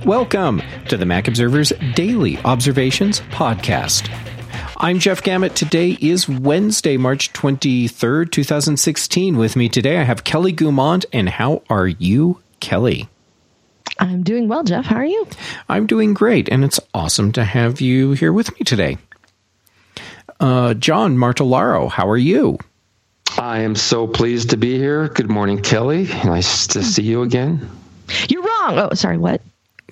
Welcome to the Mac Observer's Daily Observations Podcast. I'm Jeff Gamet. Today is Wednesday, March 23rd, 2016. With me today, I have Kelly Goumont. And how are you, Kelly? I'm doing well, Jeff. How are you? I'm doing great, and it's awesome to have you here with me today. John Martellaro, how are you? I am so pleased to be here. Good morning, Kelly. Nice to see you again. You're wrong. Oh, sorry, what?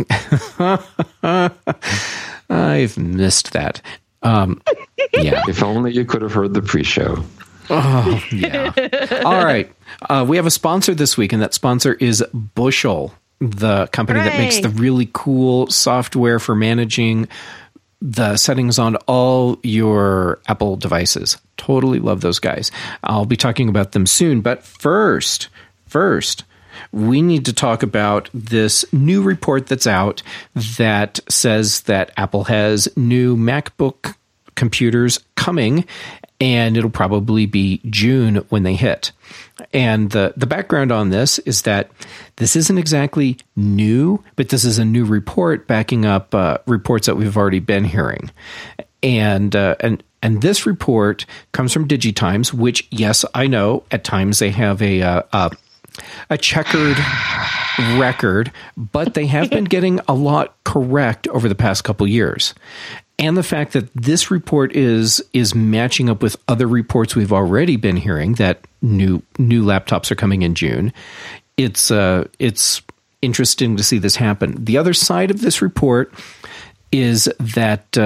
I've missed that. Yeah. If only you could have heard the pre-show. Oh, yeah. All right. We have a sponsor this week, and that sponsor is Bushel, the company that makes the really cool software for managing the settings on all your Apple devices. Totally love those guys. I'll be talking about them soon. But first, we need to talk about this new report that's out that says that Apple has new MacBook computers coming, and it'll probably be June when they hit. And the background on this is that this isn't exactly new, but this is a new report backing up reports that we've already been hearing. And this report comes from DigiTimes, which, yes, I know at times they have a checkered record, but they have been getting a lot correct over the past couple years. And the fact that this report is matching up with other reports we've already been hearing that new laptops are coming in June, it's interesting to see this happen. The other side of this report is that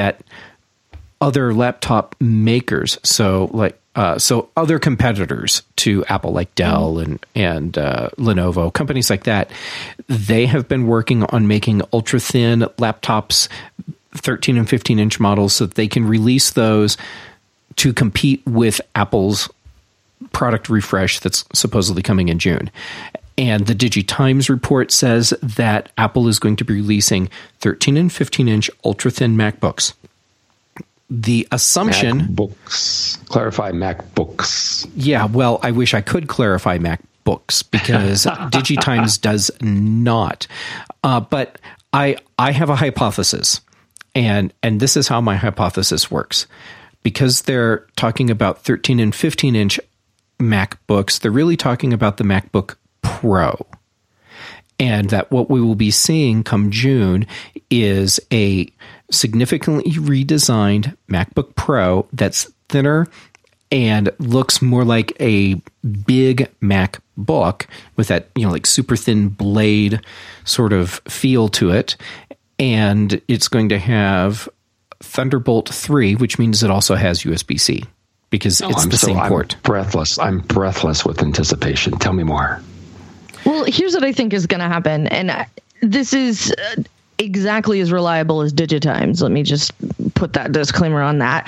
other laptop makers, so other competitors to Apple like Dell and Lenovo, companies like that, they have been working on making ultra-thin laptops, 13 and 15-inch models, so that they can release those to compete with Apple's product refresh that's supposedly coming in June. And the DigiTimes report says that Apple is going to be releasing 13 and 15-inch ultra-thin MacBooks. The assumption... MacBooks. Clarify MacBooks. Yeah, well, I wish I could clarify MacBooks because DigiTimes does not. But I have a hypothesis, and this is how my hypothesis works. Because they're talking about 13 and 15-inch MacBooks, they're really talking about the MacBook Pro. And that what we will be seeing come June is a significantly redesigned MacBook Pro that's thinner and looks more like a big MacBook with that, like super thin blade sort of feel to it. And it's going to have Thunderbolt 3, which means it also has USB-C because it's the same port. I'm breathless with anticipation. Tell me more. Well, here's what I think is going to happen. And this is exactly as reliable as DigiTimes. Let me just put that disclaimer on that.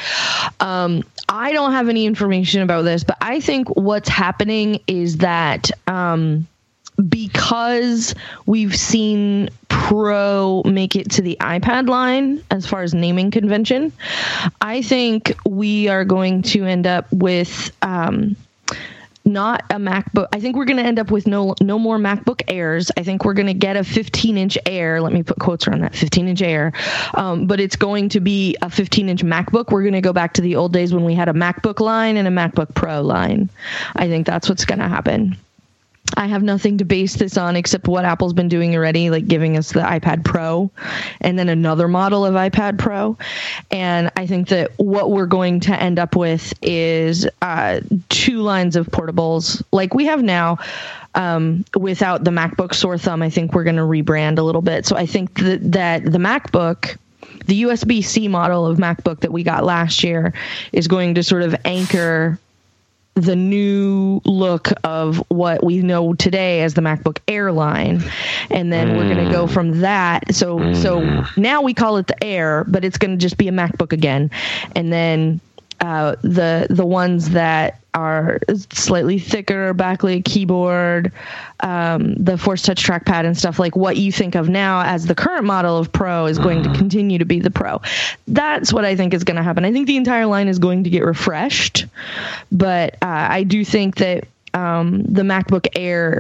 I don't have any information about this, but I think what's happening is that because we've seen Pro make it to the iPad line as far as naming convention, I think we are going to end up with not a MacBook. I think we're going to end up with no more MacBook Airs. I think we're going to get a 15-inch Air. Let me put quotes around that, 15-inch Air. But it's going to be a 15-inch MacBook. We're going to go back to the old days when we had a MacBook line and a MacBook Pro line. I think that's what's going to happen. I have nothing to base this on except what Apple's been doing already, like giving us the iPad Pro and then another model of iPad Pro. And I think that what we're going to end up with is two lines of portables like we have now without the MacBook sore thumb. I think we're going to rebrand a little bit. So I think that the MacBook, the USB-C model of MacBook that we got last year, is going to sort of anchor the new look of what we know today as the MacBook Air line. And then we're going to go from that. So now we call it the Air, but it's going to just be a MacBook again. And then the ones that are slightly thicker, backlit keyboard, the Force Touch trackpad and stuff, like what you think of now as the current model of Pro is going to continue to be the Pro. That's what I think is going to happen. I think the entire line is going to get refreshed, but I do think that the MacBook Air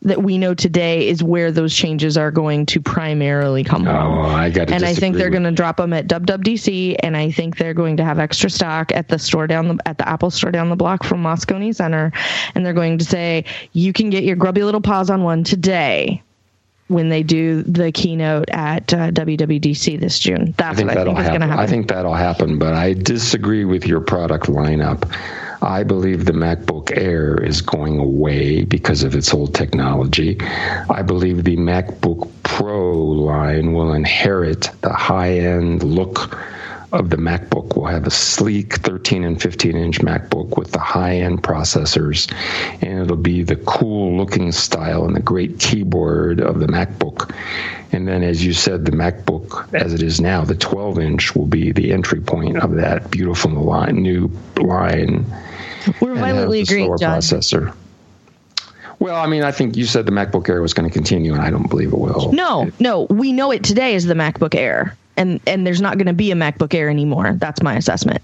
that we know today is where those changes are going to primarily come from. I got to And I think they're going to drop them at WWDC, and I think they're going to have extra stock at the store at the Apple store down the block from Moscone Center, and they're going to say you can get your grubby little paws on one today when they do the keynote at WWDC this June. That's what I think is going to happen. I think that'll happen, but I disagree with your product lineup. I believe the MacBook Air is going away because of its old technology. I believe the MacBook Pro line will inherit the high-end look of the MacBook. We'll have a sleek 13 and 15-inch MacBook with the high-end processors, and it'll be the cool-looking style and the great keyboard of the MacBook. And then, as you said, the MacBook, as it is now, the 12-inch, will be the entry point of that beautiful new line. We're violently agreeing, John. Processor. Well, I mean, I think you said the MacBook Air was going to continue, and I don't believe it will. No. We know it today as the MacBook Air, and there's not going to be a MacBook Air anymore. That's my assessment.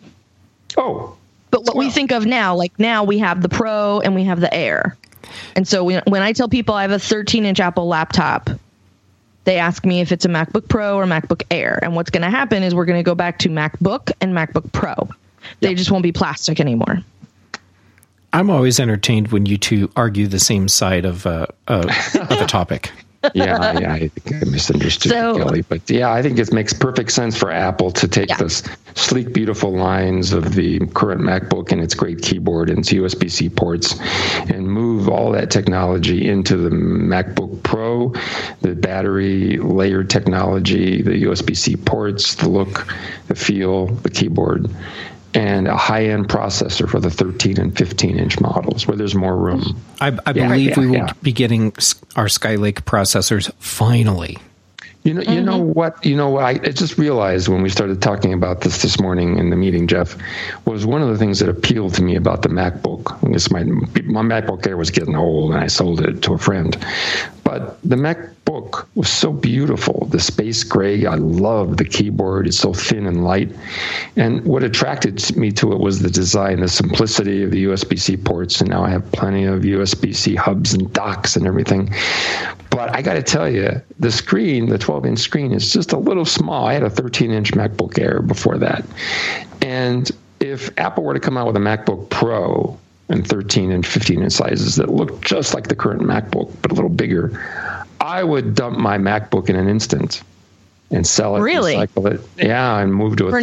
Oh. But what we think of now, like now we have the Pro and we have the Air. And so when I tell people I have a 13-inch Apple laptop, they ask me if it's a MacBook Pro or MacBook Air. And what's going to happen is we're going to go back to MacBook and MacBook Pro. They just won't be plastic anymore. I'm always entertained when you two argue the same side of a topic. Yeah, I think I misunderstood Kelly. But yeah, I think it makes perfect sense for Apple to take this sleek, beautiful lines of the current MacBook and its great keyboard and its USB-C ports and move all that technology into the MacBook Pro, the battery layered technology, the USB-C ports, the look, the feel, the keyboard, and a high-end processor for the 13 and 15-inch models where there's more room. I believe we will be getting our Skylake processors finally. You know what? I just realized when we started talking about this morning in the meeting, Jeff, was one of the things that appealed to me about the MacBook. My MacBook Air was getting old, and I sold it to a friend. But the MacBook was so beautiful. The space gray, I love the keyboard. It's so thin and light. And what attracted me to it was the design, the simplicity of the USB-C ports. And now I have plenty of USB-C hubs and docks and everything. But I got to tell you, the screen, the 12-inch screen, is just a little small. I had a 13-inch MacBook Air before that. And if Apple were to come out with a MacBook Pro and 13 and 15-inch sizes that look just like the current MacBook, but a little bigger, I would dump my MacBook in an instant and sell it, recycle it. Yeah, and move to a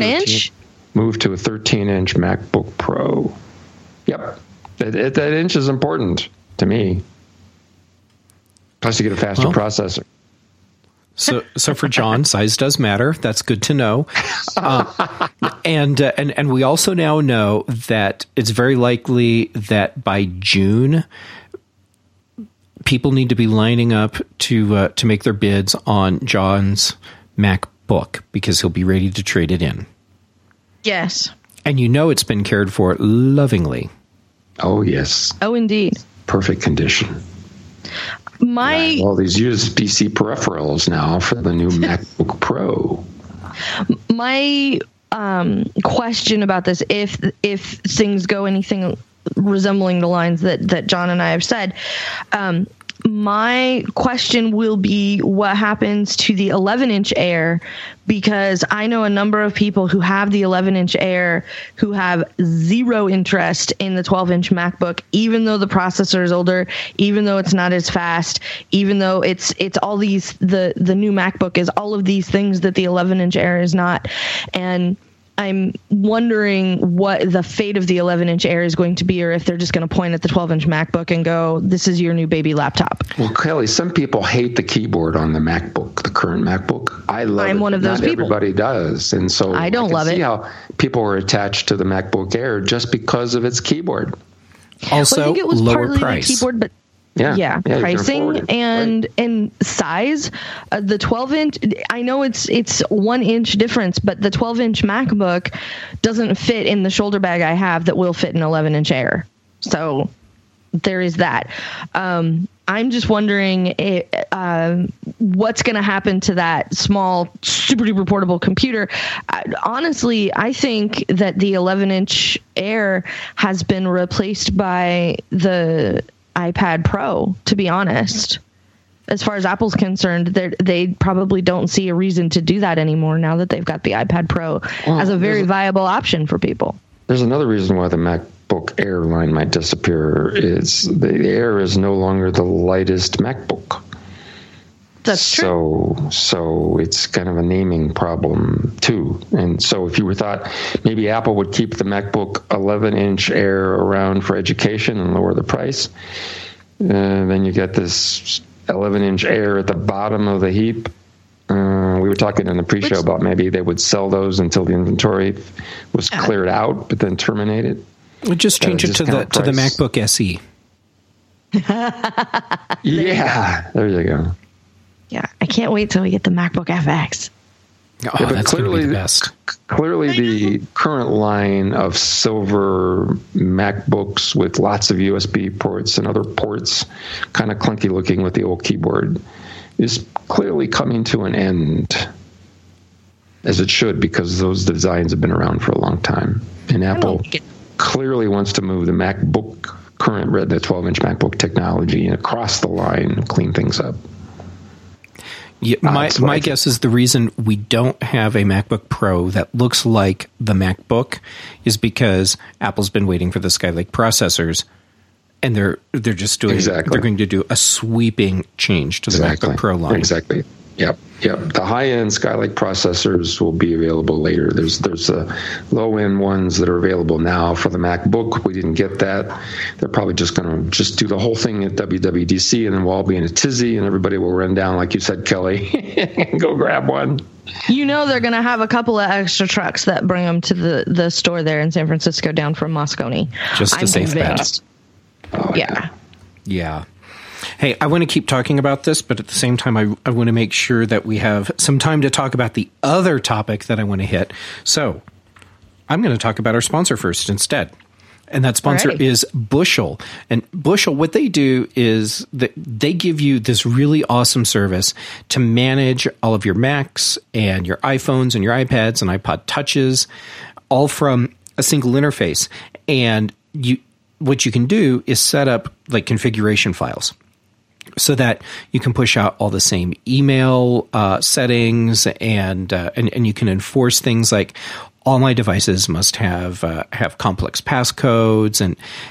13-inch MacBook Pro. Yep. That inch is important to me. Plus, you get a faster processor. So for John, size does matter. That's good to know. And we also now know that it's very likely that by June, people need to be lining up to make their bids on John's MacBook because he'll be ready to trade it in. Yes. And it's been cared for lovingly. Oh, yes. Oh, indeed. Perfect condition. All these USB-C peripherals now for the new MacBook Pro. My question about this, if things go anything resembling the lines that John and I have said, my question will be what happens to the 11-inch Air, because I know a number of people who have the 11-inch Air who have zero interest in the 12-inch MacBook, even though the processor is older, even though it's not as fast, even though it's all these, the new MacBook is all of these things that the 11-inch Air is not. And I'm wondering what the fate of the 11-inch Air is going to be, or if they're just going to point at the 12-inch MacBook and go, this is your new baby laptop. Well, Kelly, some people hate the keyboard on the MacBook, the current MacBook. I love it. I'm one of those people. Everybody does. And so I don't love it. See how people are attached to the MacBook Air just because of its keyboard. Also, I think it was lower partly price. The keyboard, but pricing and size. The 12-inch, I know it's 1 inch difference, but the 12-inch MacBook doesn't fit in the shoulder bag I have that will fit an 11-inch Air. So there is that. I'm just wondering what's going to happen to that small, super duper portable computer. Honestly, I think that the 11-inch Air has been replaced by the iPad Pro, to be honest. As far as Apple's concerned, they probably don't see a reason to do that anymore now that they've got the iPad Pro as a very viable option for people. There's another reason why the MacBook Air line might disappear. Is the Air is no longer the lightest MacBook. That's true. So it's kind of a naming problem too. And so if you were thought maybe Apple would keep the MacBook 11-inch Air around for education and lower the price, then you get this 11-inch Air at the bottom of the heap. We were talking in the pre-show about maybe they would sell those until the inventory was cleared out, but then terminate it. We'll just change it to the MacBook SE. There you go. Yeah, I can't wait till we get the MacBook FX. Oh, that's going to be the best. Clearly, the current line of silver MacBooks with lots of USB ports and other ports, kind of clunky looking with the old keyboard, is clearly coming to an end, as it should, because those designs have been around for a long time. And Apple clearly wants to move the MacBook, the 12-inch MacBook technology across the line and clean things up. Yeah, my guess is the reason we don't have a MacBook Pro that looks like the MacBook is because Apple's been waiting for the Skylake processors, and they're just doing they're going to do a sweeping change to the MacBook Pro line. Exactly. Yep. The high-end Skylake processors will be available later. There's low-end ones that are available now for the MacBook. We didn't get that. They're probably just going to do the whole thing at WWDC, and then we'll all be in a tizzy, and everybody will run down, like you said, Kelly, and go grab one. You know they're going to have a couple of extra trucks that bring them to the store there in San Francisco down from Moscone. Just a safe bet. Oh, yeah. Hey, I want to keep talking about this, but at the same time, I want to make sure that we have some time to talk about the other topic that I want to hit. So I'm going to talk about our sponsor first instead. And that sponsor is Bushel. And Bushel, what they do is that they give you this really awesome service to manage all of your Macs and your iPhones and your iPads and iPod Touches, all from a single interface. And what you can do is set up like configuration files, so that you can push out all the same email settings, and you can enforce things like all my devices must have complex passcodes,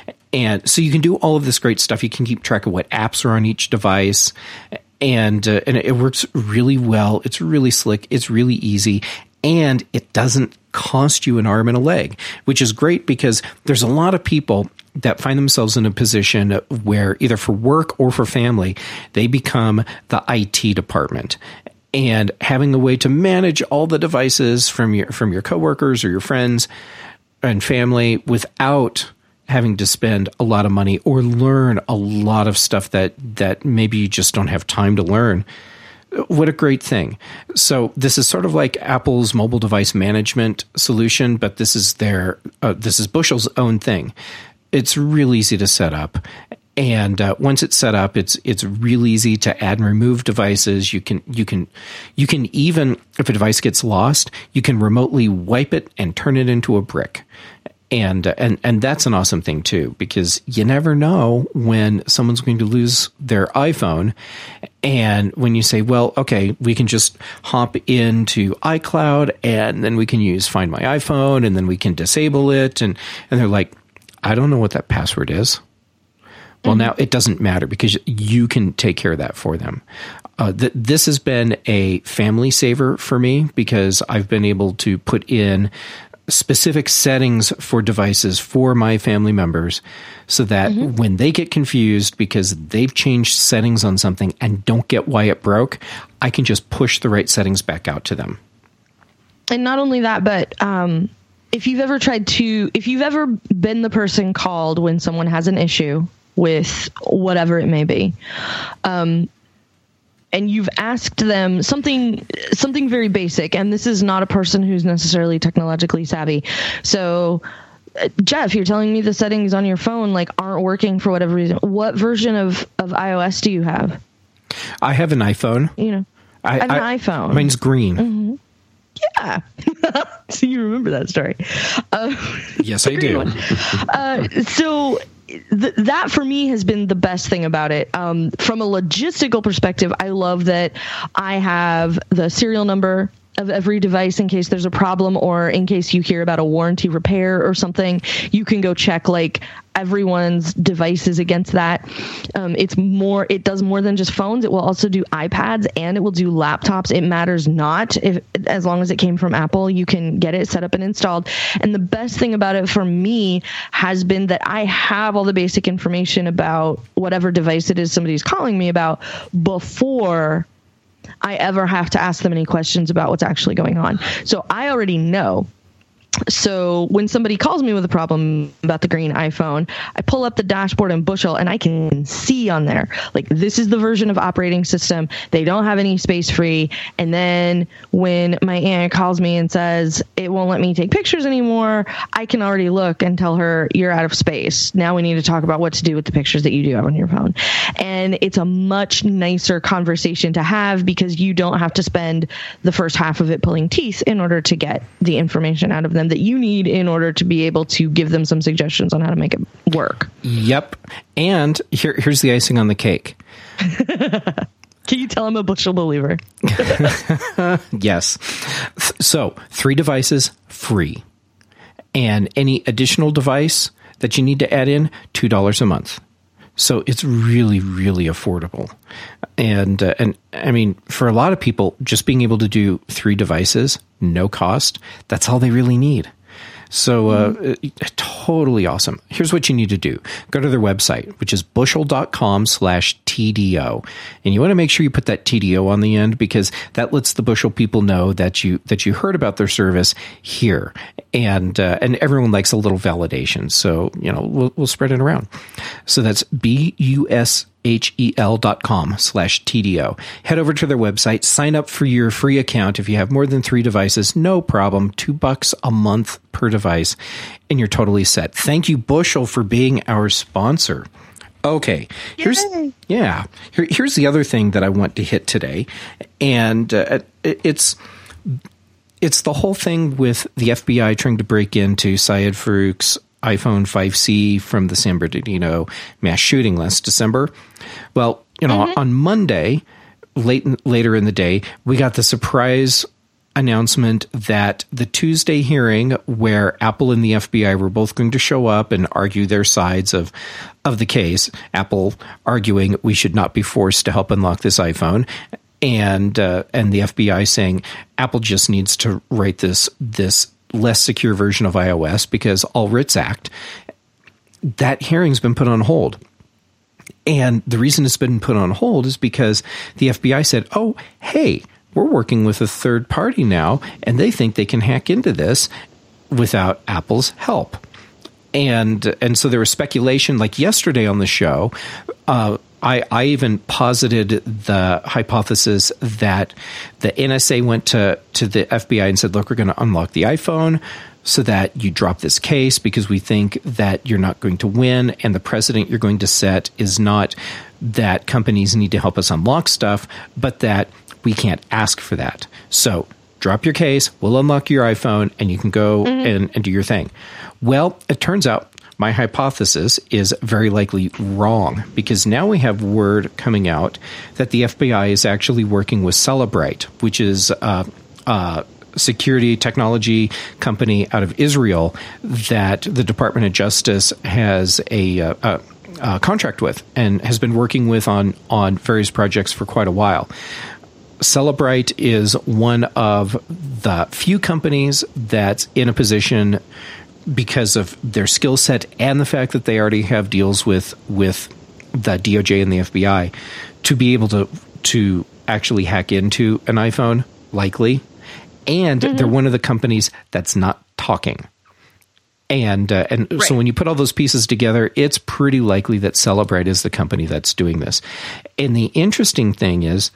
and so you can do all of this great stuff. You can keep track of what apps are on each device, and it works really well. It's really slick. It's really easy, and it doesn't cost you an arm and a leg, which is great because there's a lot of people that find themselves in a position where either for work or for family, they become the IT department. And having a way to manage all the devices from your coworkers or your friends and family without having to spend a lot of money or learn a lot of stuff that maybe you just don't have time to learn. What a great thing. So this is sort of like Apple's mobile device management solution, but this is Bushel's own thing. It's real easy to set up. And once it's set up, it's real easy to add and remove devices. You can even, if a device gets lost, you can remotely wipe it and turn it into a brick. And that's an awesome thing too, because you never know when someone's going to lose their iPhone. And when you say, well, okay, we can just hop into iCloud and then we can use Find My iPhone and then we can disable it. And they're like, I don't know what that password is. Well, now it doesn't matter because you can take care of that for them. This has been a family saver for me because I've been able to put in specific settings for devices for my family members so that when they get confused because they've changed settings on something and don't get why it broke, I can just push the right settings back out to them. And not only that, but if you've ever been the person called when someone has an issue with whatever it may be, and you've asked them something very basic, and this is not a person who's necessarily technologically savvy. So, Jeff, you're telling me the settings on your phone aren't working for whatever reason. What version of iOS do you have? I have an iPhone. I have an iPhone. Mine's green. Mm-hmm. Yeah. So you remember that story. Yes, I do. So that for me has been the best thing about it. From a logistical perspective, I love that I have the serial number of every device in case there's a problem, or in case you hear about a warranty repair or something, you can go check like everyone's devices against that. It does more than just phones. It will also do iPads and it will do laptops. It matters not as long as it came from Apple, you can get it set up and installed. And the best thing about it for me has been that I have all the basic information about whatever device it is somebody's calling me about before I ever have to ask them any questions about what's actually going on. So I already know. So when somebody calls me with a problem about the green iPhone, I pull up the dashboard in Bushel and I can see on there, like, this is the version of operating system. They don't have any space free. And then when my aunt calls me and says, it won't let me take pictures anymore, I can already look and tell her, you're out of space. Now we need to talk about what to do with the pictures that you do have on your phone. And it's a much nicer conversation to have because you don't have to spend the first half of it pulling teeth in order to get the information out of them that you need in order to be able to give them some suggestions on how to make it work. Yep. And here's the icing on the cake. Can you tell I'm a Bushel believer? Yes. So 3 devices free. And any additional device that you need to add in, $2 a month. So it's really, really affordable. And I mean, for a lot of people, just being able to do 3 devices, no cost, that's all they really need. So totally awesome. Here's what you need to do. Go to their website, which is bushel.com/TDO. And you want to make sure you put that TDO on the end because that lets the Bushel people know that you heard about their service here. And everyone likes a little validation. So, we'll spread it around. So that's bushel.com/TDO. Head over to their website, sign up for your free account. If you have more than 3 devices, no problem. $2 a month per device, and you're totally set. Thank you, Bushel, for being our sponsor. Okay, here's the other thing that I want to hit today, and it's the whole thing with the FBI trying to break into Syed Farook's iPhone 5C from the San Bernardino mass shooting last December. Well, on Monday, later in the day, we got the surprise announcement that the Tuesday hearing where Apple and the FBI were both going to show up and argue their sides of the case, Apple arguing we should not be forced to help unlock this iPhone, and the FBI saying Apple just needs to write this less secure version of iOS because All Writs Act. That hearing's been put on hold. And the reason it's been put on hold is because the FBI said, oh, hey, we're working with a third party now, and they think they can hack into this without Apple's help. And so there was speculation, like yesterday on the show, I even posited the hypothesis that the NSA went to the FBI and said, look, we're going to unlock the iPhone so that you drop this case because we think that you're not going to win, and the precedent you're going to set is not that companies need to help us unlock stuff, but that we can't ask for that. So drop your case, we'll unlock your iPhone, and you can go and do your thing. Well, it turns out my hypothesis is very likely wrong because now we have word coming out that the FBI is actually working with Cellebrite, which is a security technology company out of Israel that the Department of Justice has a contract with and has been working with on various projects for quite a while. Cellebrite is one of the few companies that's in a position because of their skill set and the fact that they already have deals with the DOJ and the FBI to be able to actually hack into an iPhone, likely. And they're one of the companies that's not talking. And right. So when you put all those pieces together, it's pretty likely that Cellebrite is the company that's doing this. And the interesting thing is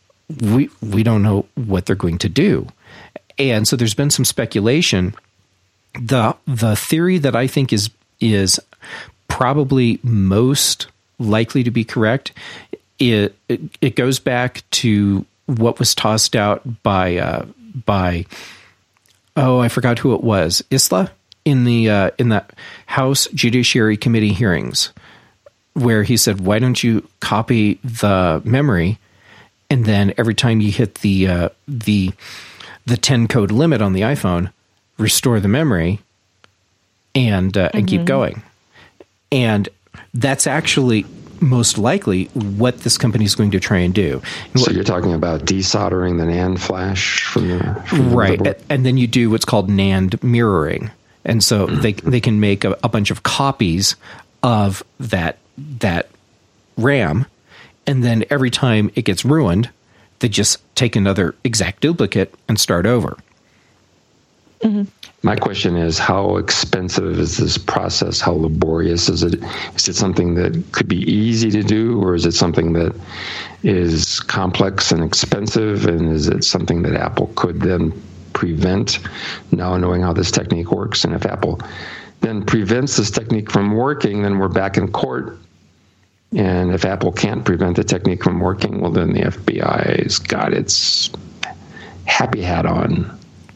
we don't know what they're going to do. And so there's been some speculation. The theory that I think is probably most likely to be correct, it goes back to what was tossed out by I forgot who it was, Isla in the House Judiciary Committee hearings, where he said, "Why don't you copy the memory, and then every time you hit the 10 code limit on the iPhone, restore the memory and keep going." And that's actually most likely what this company is going to try and do. So you're talking about desoldering the NAND flash from the right, and then you do what's called NAND mirroring, and so they can make a bunch of copies of that RAM, and then every time it gets ruined, they just take another exact duplicate and start over. Mm-hmm. My question is, how expensive is this process? How laborious is it? Is it something that could be easy to do, or is it something that is complex and expensive? And is it something that Apple could then prevent, now knowing how this technique works? And if Apple then prevents this technique from working, then we're back in court. And if Apple can't prevent the technique from working, well, then the FBI's got its happy hat on.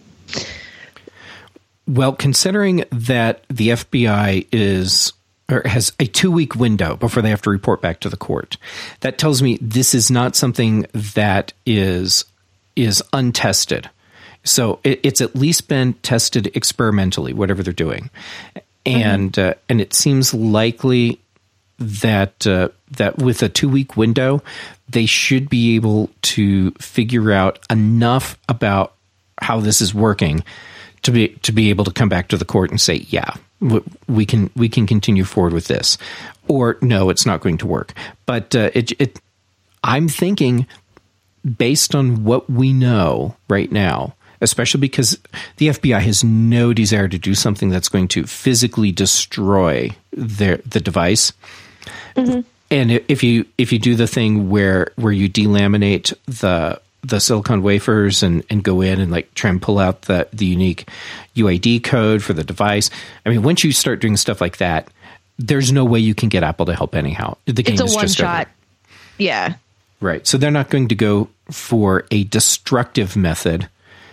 Well, considering that the FBI has a 2-week window before they have to report back to the court, that tells me this is not something that is untested. So it's at least been tested experimentally, whatever they're doing, and it seems likely that with a 2-week window, they should be able to figure out enough about how this is working to be able to come back to the court and say, yeah, we can continue forward with this, or no, it's not going to work. But I'm thinking, based on what we know right now, especially because the FBI has no desire to do something that's going to physically destroy the device. Mm-hmm. And if you do the thing where you delaminate the silicon wafers and go in and like try and pull out the unique UID code for the device. I mean, once you start doing stuff like that, there's no way you can get Apple to help anyhow. The game is just one-shot. Yeah. Right. So they're not going to go for a destructive method,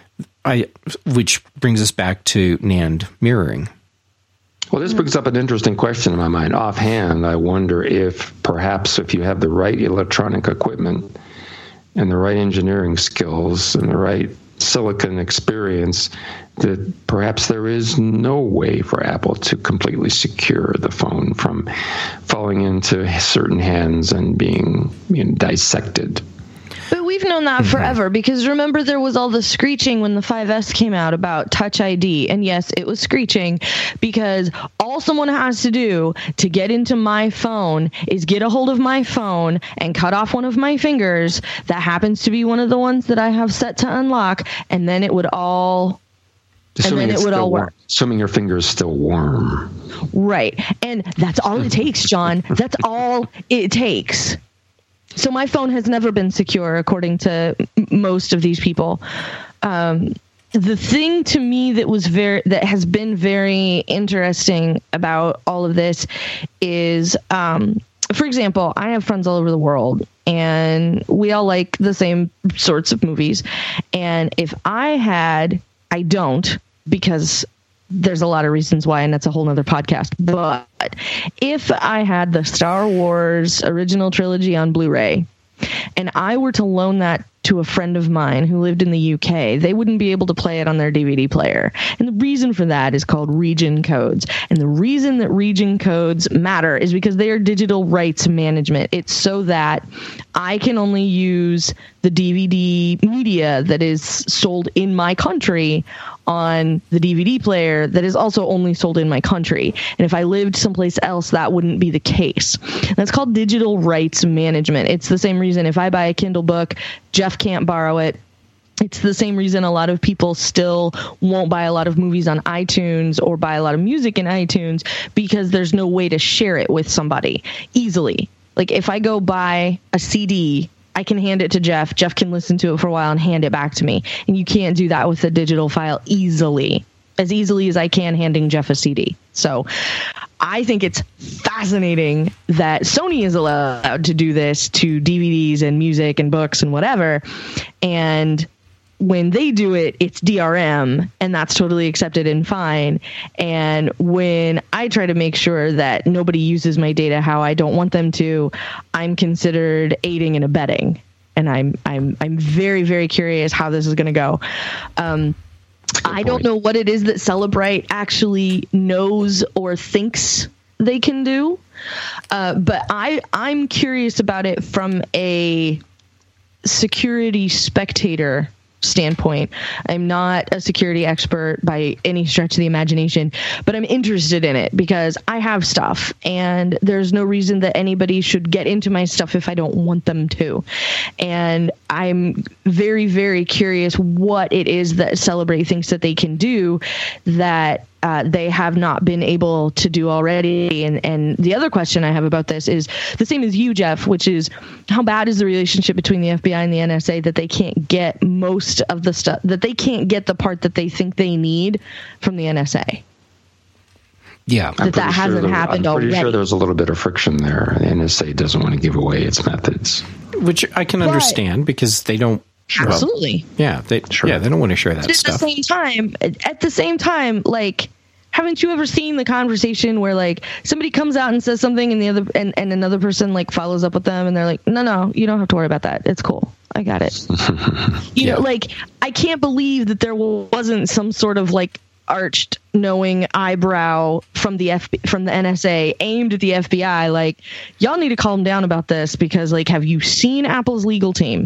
which brings us back to NAND mirroring. Well, this brings up an interesting question in my mind. Offhand, I wonder if perhaps if you have the right electronic equipment and the right engineering skills and the right silicon experience, that perhaps there is no way for Apple to completely secure the phone from falling into certain hands and being dissected. But we've known that forever, because remember there was all the screeching when the 5S came out about Touch ID. And yes, it was screeching because all someone has to do to get into my phone is get a hold of my phone and cut off one of my fingers. That happens to be one of the ones that I have set to unlock. And then it would all... work. Assuming your finger is still warm. Right. And that's all it takes, John. That's all it takes. So my phone has never been secure, according to most of these people. The thing to me that has been very interesting about all of this is, for example, I have friends all over the world, and we all like the same sorts of movies. And if I don't, because there's a lot of reasons why, and that's a whole nother podcast. But if I had the Star Wars original trilogy on Blu-ray and I were to loan that to a friend of mine who lived in the UK, they wouldn't be able to play it on their DVD player. And the reason for that is called region codes. And the reason that region codes matter is because they are digital rights management. It's so that I can only use the DVD media that is sold in my country on the DVD player that is also only sold in my country. And if I lived someplace else, that wouldn't be the case. That's called digital rights management. It's the same reason if I buy a Kindle book, Jeff can't borrow it. It's the same reason a lot of people still won't buy a lot of movies on iTunes or buy a lot of music in iTunes, because there's no way to share it with somebody easily. Like if I go buy a CD, I can hand it to Jeff. Jeff can listen to it for a while and hand it back to me. And you can't do that with a digital file as easily as I can handing Jeff a CD. So I think it's fascinating that Sony is allowed to do this to DVDs and music and books and whatever. And when they do it, it's DRM, and that's totally accepted and fine. And when I try to make sure that nobody uses my data how I don't want them to, I'm considered aiding and abetting. And I'm very, very curious how this is going to go. I don't know what it is that Cellebrite actually knows or thinks they can do, but I'm curious about it from a security spectator standpoint. I'm not a security expert by any stretch of the imagination, but I'm interested in it because I have stuff, and there's no reason that anybody should get into my stuff if I don't want them to. And I'm very, very curious what it is that Cellebrite thinks that they can do that they have not been able to do already. And the other question I have about this is the same as you, Jeff, which is how bad is the relationship between the FBI and the NSA that they can't get most of the stuff, that they can't get the part that they think they need from the NSA? Yeah. That hasn't happened already. I'm pretty sure there's a little bit of friction there. The NSA doesn't want to give away its methods. Which I can understand because they don't. Absolutely. Well, they don't want to share that stuff. At the same time, like, haven't you ever seen the conversation where like somebody comes out and says something and the other and another person like follows up with them and they're like, no, you don't have to worry about that. It's cool. I got it. You know, like, I can't believe that there wasn't some sort of like arched knowing eyebrow from the NSA aimed at the FBI, like, y'all need to calm down about this because, like, have you seen Apple's legal team?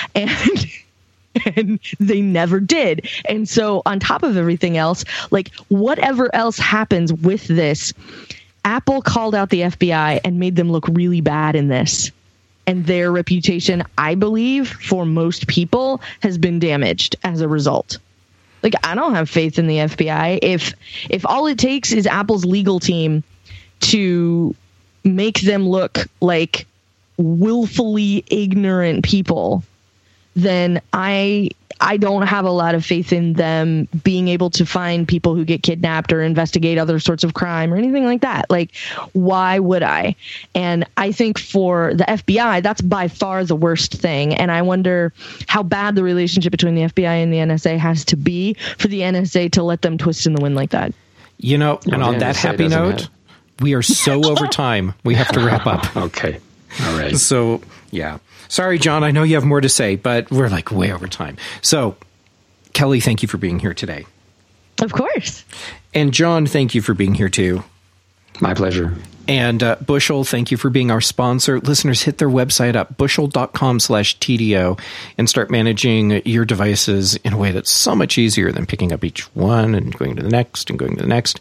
And they never did. And so on top of everything else, like, whatever else happens with this, Apple called out the FBI and made them look really bad in this. And their reputation, I believe, for most people has been damaged as a result. Like, I don't have faith in the FBI. If all it takes is Apple's legal team to make them look like willfully ignorant people, then I don't have a lot of faith in them being able to find people who get kidnapped or investigate other sorts of crime or anything like that. Like, why would I? And I think for the FBI, that's by far the worst thing. And I wonder how bad the relationship between the FBI and the NSA has to be for the NSA to let them twist in the wind like that. You know, and on that happy note, we are so over time. We have to wrap up. Okay. All right. So, yeah. Sorry, John, I know you have more to say, but we're like way over time. So, Kelly, thank you for being here today. Of course. And John, thank you for being here too. My pleasure. And Bushel, thank you for being our sponsor. Listeners, hit their website up, bushel.com/TDO, and start managing your devices in a way that's so much easier than picking up each one and going to the next and going to the next.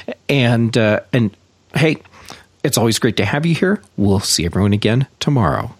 And hey, it's always great to have you here. We'll see everyone again tomorrow.